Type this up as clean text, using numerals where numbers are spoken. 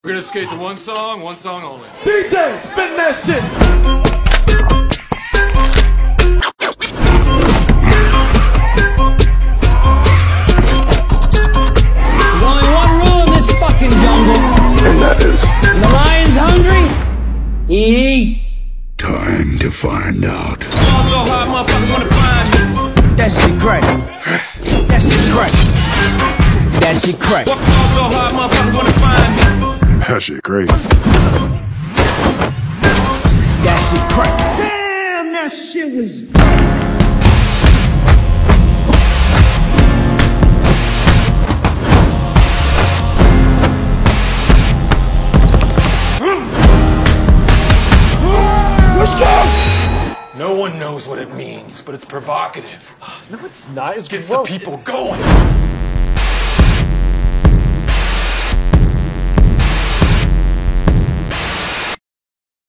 We're gonna skate to one song only. DJ, spin that shit! There's only one rule in this fucking jungle. And that is... When the lion's hungry, he eats. Time to find out. Fall so hard, motherfuckers wanna find me. That shit crack. That shit crack. That shit crack. Fall so hard, motherfuckers wanna find me. That shit great. That shit crack. Damn, that shit was... Let's go! No one knows what it means, but it's provocative. No, it's not. It's Gets gross. the people going.